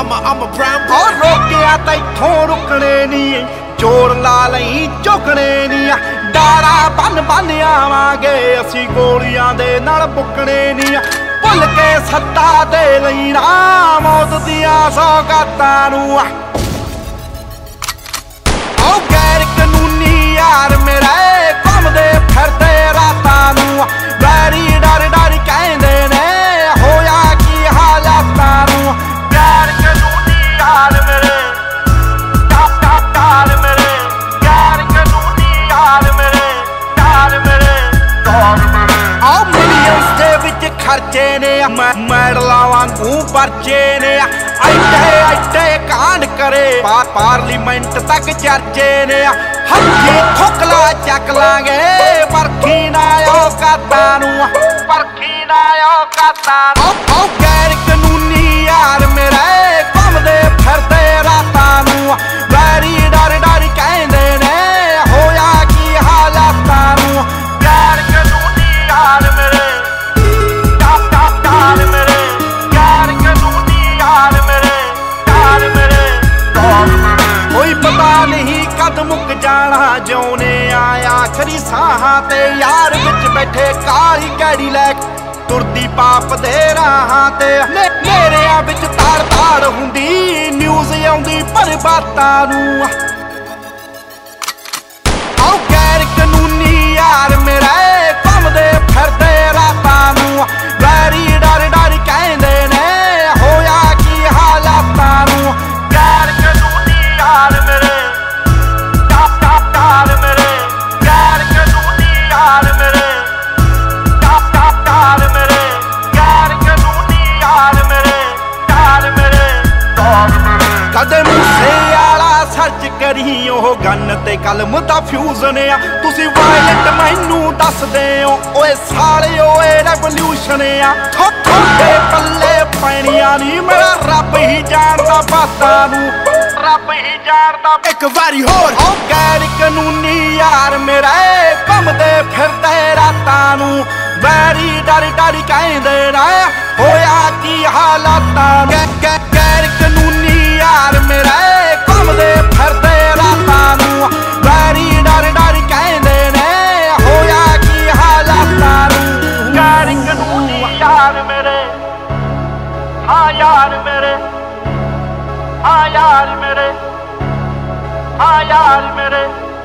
I'm a brown boy। और रोकिया तैथों रुकने नहीं, जोर ला लई झुकने नहीं, डारा बन बन आवांगे असी गोलियां दे नाल बुकने नहीं, भुल के सत्ता दे लईना मौत दियां सौगातां नूं। ओ गैर कानूनी यार मेरे घुमदे फिरदे रातां नूं, वैरी डर डर कहंदे ने होया की हालातां नूं। गैर कानूनी यार मेरे यार मेरे, गैर कानूनी यार मेरे यार मेरे यार मेरे। आओ मिलियंस दे विच खर्चे ने, मैडलां वांगू परचे ने, ऐडे ऐडे कांड करे पार्लीमेंट तक चर्चे ने, हत्थी ठोकला चक लांगे परखी ना औकातां नूं, परखी ना औकातां नूं। ओ गैर कानूनी यार मेरे घुमदे फिरदे रातां नूं, वैरी डर डर कहंदे ने होया की हालातां नूं। गैर कानूनी यार मेरे यार मेरे, गैर कानूनी यार मेरे यार मेरे यार मेरे। कोई पता नहीं कद मुक जाना जिउने आया आखरी साहां ते, यार विच बैठे काली कैड़ी लै तुरदी पाप दे राहां ते, मेरेयां विच ताड़ ताड़ हुंदी न्यूज़ आउंदी पर बातां नूं। आओ गैर कानूनी यार मेरे घुमदे फिरदे रातां नूं, वैरी डर डर कहंदे ने होया की हालातां नूं। गैर कानूनी यार मेरे यार मेरे, गैर कानूनी यार मेरे यार मेरे, गैर कानूनी यार मेरे यार मेरे यार मेरे। कदे मूसे आला सर्च करी ओह गन ते कलम दा फ्यूजन आ, तुसी वायलेंट मैनू दसदे हो ओए साले ओए रेवोल्यूशन आ। थोड़े पल्ले पैणियां नी मेरा रब ही जानदा बातां नूं, रब ही जानदा। एक वारी होर ओ गैर कानूनी यार मेरे घुमदे फिरदे रातां नूं, वैरी डर डर कहंदे ने होया की हालातां नूं। गैर कानूनी यार मेरे घुमदे फिरदे रातां नूं, वैरी डर डर कहंदे ने होया की हालातां नूं। गैर कानूनी यार मेरे हाँ यार मेरे, हाँ यार मेरे, हाँ यार मेरे।